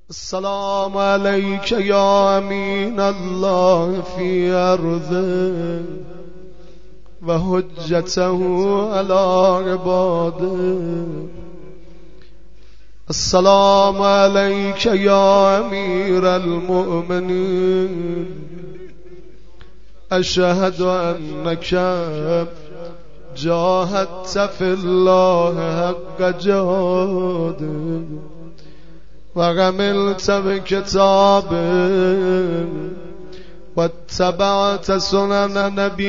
السلام عليك يا أمين الله في أرضه وحجته على عباده. السلام عليك يا أمير المؤمنين، أشهد أنك جاهدت في الله حق جهاده وعملت بكتابه واتبعت سنن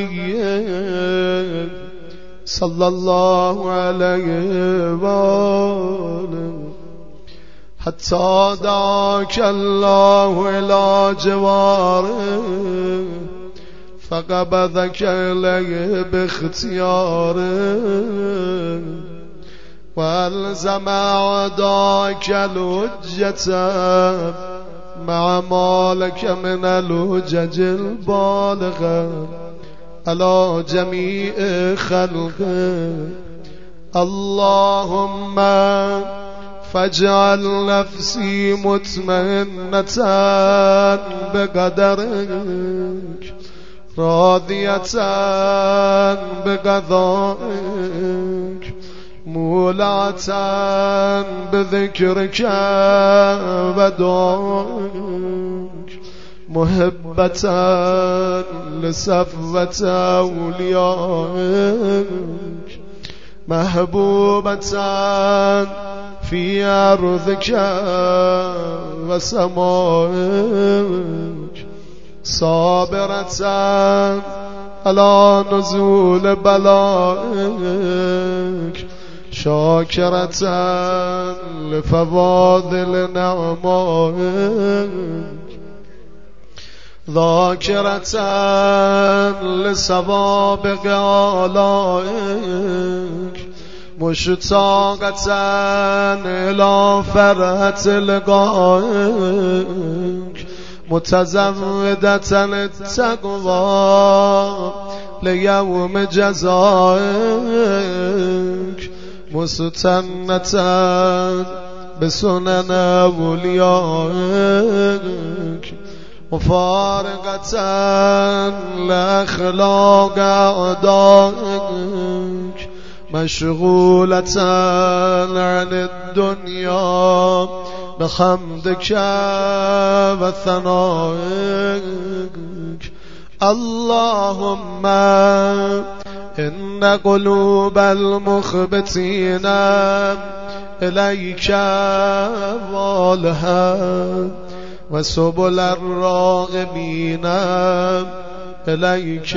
نبيه صلى الله عليه وآله حتى دعاك الله إلى جواره فقبضك إليه باختياره والزم أعداءك الحجة مع ما لك من الحجج البالغة على جميع خلقه. اللهم فاجعل نفسي مطمئنة بقدرك راضية بقضائك مولعة بذكرك ودعائك محبة لصفوة أوليائك محبوبة في أرضك وسمائك صابرة على نزول بلائك شاكرة لفضائل نعمائك ذاكرة لسوابق آلائك مشتاقة إلى فرحة لقائك متزودة التقوى ليوم جزائك مستنة بسنن أوليائك مفارقة لأخلاق أعدائك مشغولة عن الدنيا بحمدك وثنائك. اللهم إن قلوب المخبتين إليك والها وسبل الراغبين إليك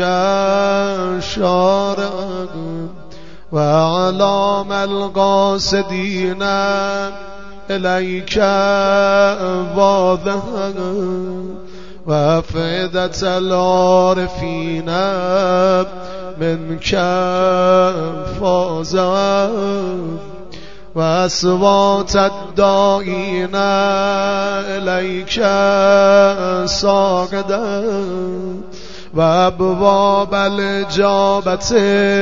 شارعا وأعلام القاصدين إليك واضحا وأفئدة العارفين منك فازا وأصوات الداعين إليك صاعدا وأبواب الإجابة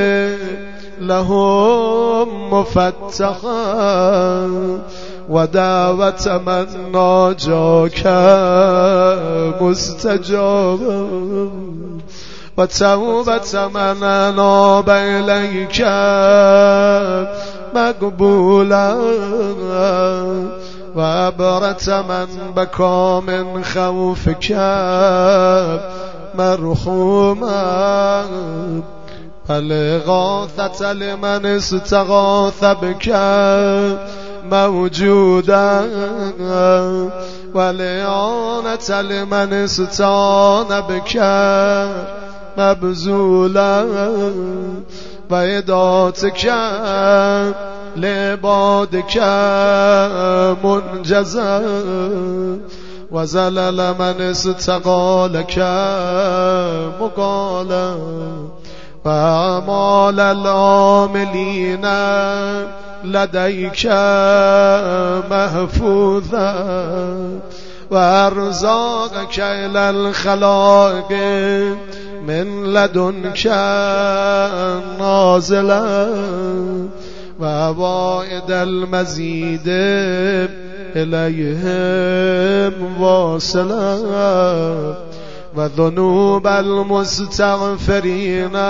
لهم مفتحا ودعوة من ناجاك مستجابا وتوبة من أناب إليك مقبولا وعبرة من بكى من خوفك مرحوما والإغاثة لمن استغاث بك موجودا والإعانة لمن استعان بك مبذولا وإداتك لعبادك منجزا وزلل من استقالك مقالا وأعمال العاملين لديك محفوظا وأرزاقك إلى الخلائق من لدنك نازلا وعوائد المزيد إليهم واصلا وذنوب المستغفرين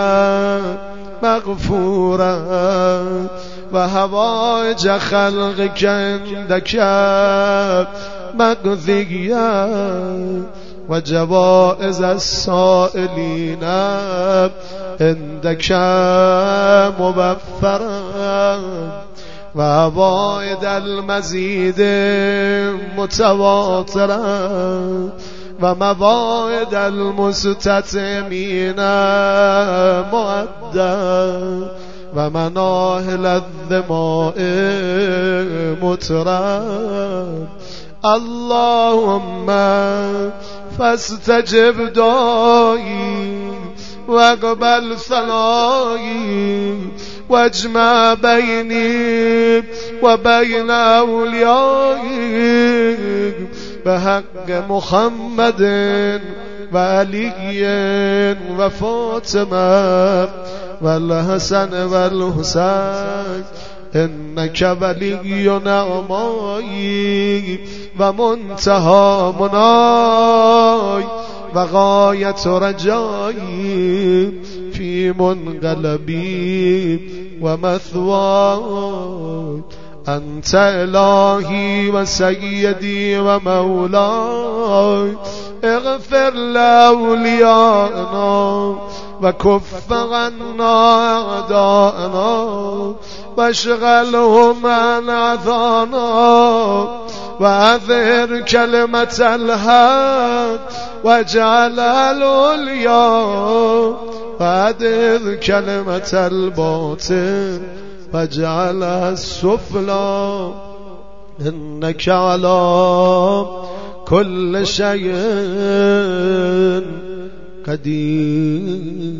مغفورا وهوائج خلقك عندك مقضيا وجوائز السائلين عندك مبفرا وعوائد المزيد متواترا ومواعد المستتمين مؤدا ومناهل الدماء مترا اللهم فاستجب دعائي واقبل ثنائي واجمع بيني وبين أوليائي بحق محمد وعلي وفاطمة والحسن والحسين إنك ولي نعمائي ومنتهى مناي وغاية رجائي في منقلبي ومثواي أنت إلهي وسيدي ومولاي اغفر لأوليائنا وكف عنا أعداءنا واشغلهم عن أذانا وأظهر كلمة الحق واجعل العليا وأدر كلمة الباطل واجعل السفلى إنك على كل شيء قدير.